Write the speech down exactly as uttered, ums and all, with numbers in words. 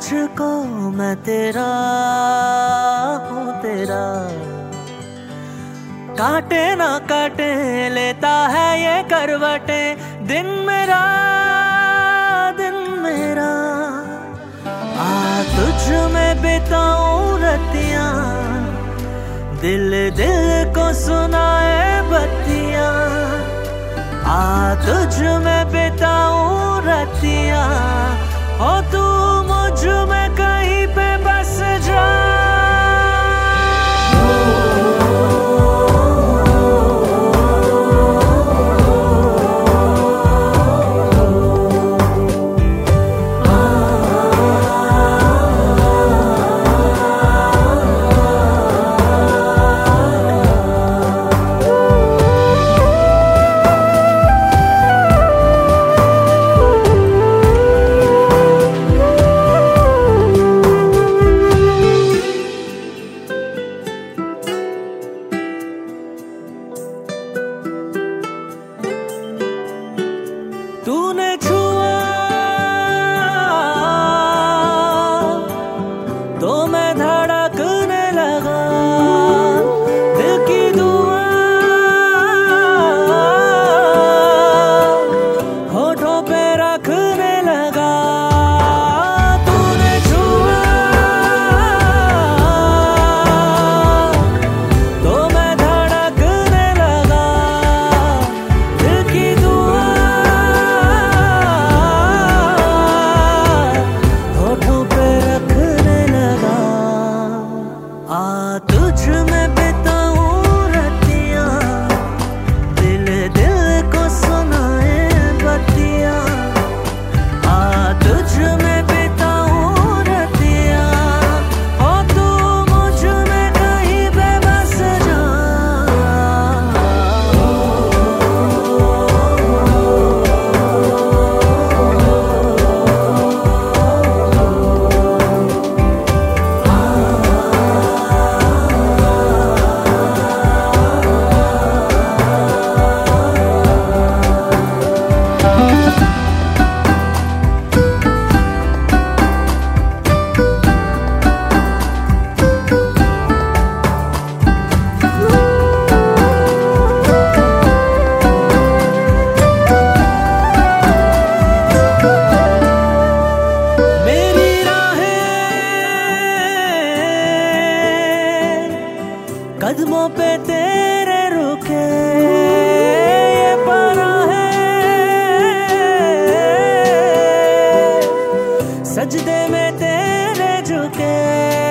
तुझको मैं तेरा हूँ तेरा, काटे ना काटे लेता है ये करवटे, दिन मेरा दिन मेरा। आ तुझ में बिताऊं रतियां, दिल दिल को सुनाए बत्तियां। आ तुझ में बिताऊं रतियां, हो तू मुझ में कहीं पे बस जा। तूने छुआ तो मैं धड़कने लगा, दिल की दुआ होठों पे रखने लगा। तूने छुआ तो मैं धड़कने लगा, दिल की दुआ आ तुझ में बिताऊं रतियां, दिल दिल को सुनाए बत्तियां। आ तुझ में बिताऊं रतियां, हो तू मुझ में कहीं बेबस जा। कदमों पे तेरे रुके ये पना है, सजदे में तेरे झुके।